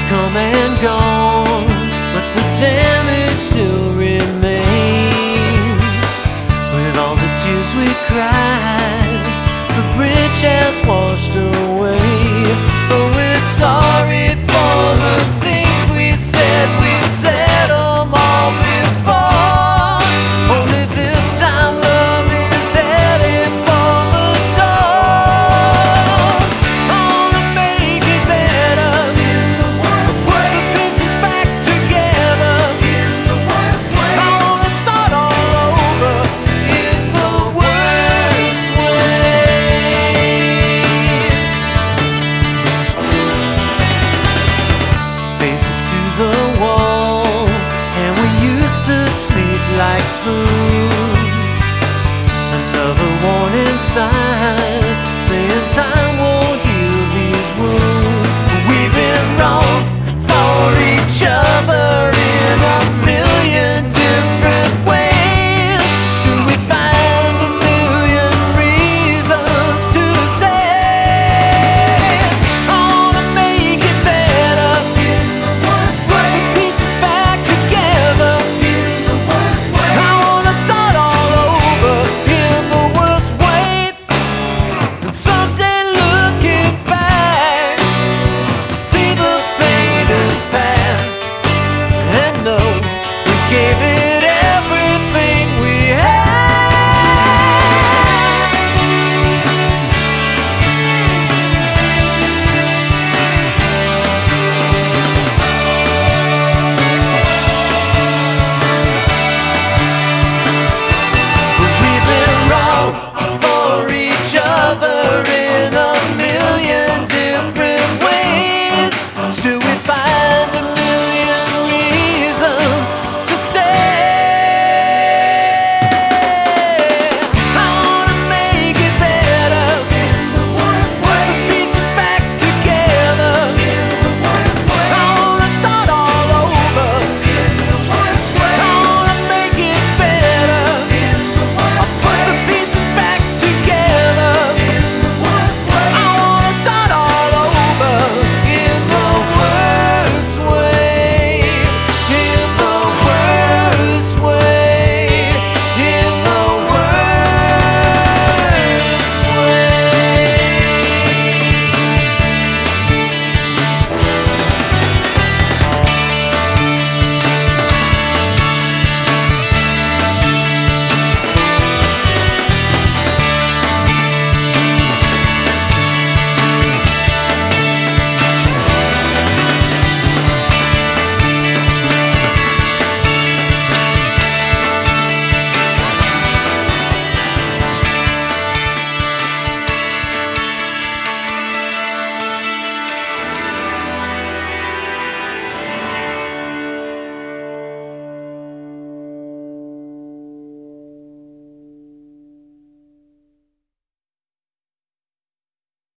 Years come and gone, but the damage still remains. With all the tears we cried, the bridge has washed away. But we're sorry for the things we said them all before. Only this time love is headed for the door. I wanna make it better in the worst way. Put the pieces back together in the worst way. I wanna start all over in the worst way. Faces to the wall, and we used to sleep like spoons. Another warning sign saying time